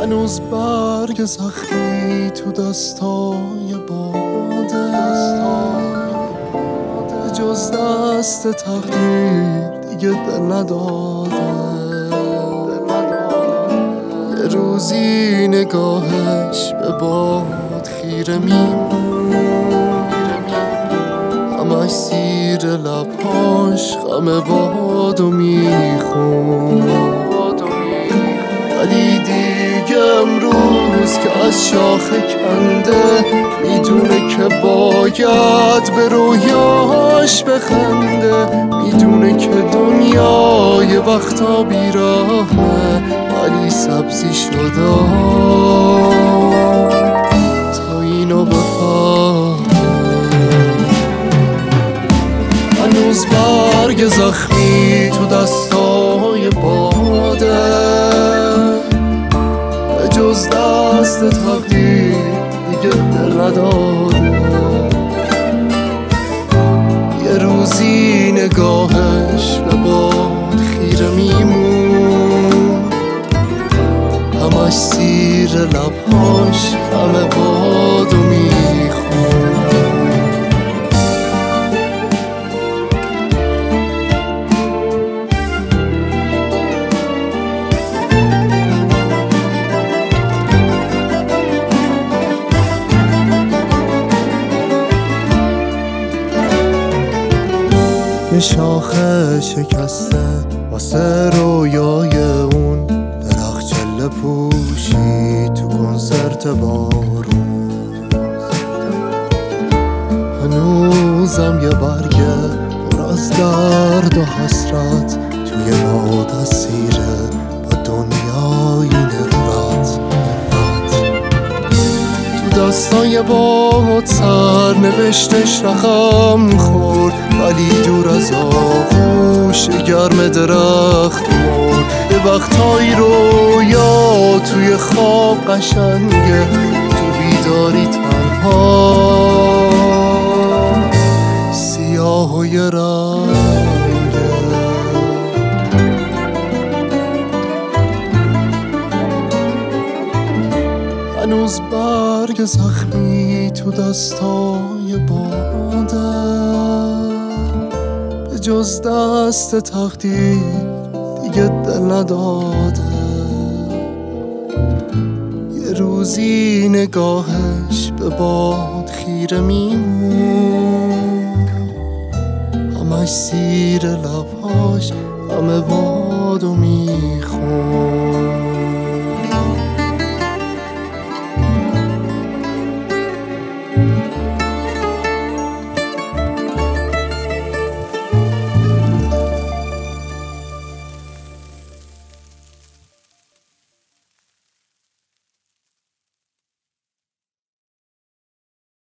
هنوز برگ زخمی تو دستای باده، به جز دست تقدیر دیگه دل نداده. یه روزی نگاهش به باد خیره میمون، همش زیر لبهاش غم بادو میخون. ولی دیگه امروز که از شاخه کنده، میدونه که باید به رویاش بخنده. میدونه که دنیا یه وقتا بیراهه، ولی سبزی شده تا اینو بفهمه. هنوز برگ زخمی تو دستای باده، به جز دست تقدیر دیگه دل نداده. یه روزی نگاهش به باد خیره میمون، همش زیر لبهاش همه بادو میخون. یه شاخه شکسته واسه رویای اون، درخت جله پوشی تو کنسرت بارون. هنوزم یه برگه پر از درد و حسرت توی باد اسیره با دنیای نفرت. تو دستای باد سر نوشتش رقم خورد، ولی دور از آغوش گرم درخت مرد. یه وقتایی رویا توی خواب قشنگه، تو بیداری تنها سیاه و یه رنگه. هنوز برگ زخمی تو دستای باده، به جز دست تقدیر دیگه دل نداده. یه روزی نگاهش به باد خیره میمون، همش زیر لبهاش غم بادو میخون.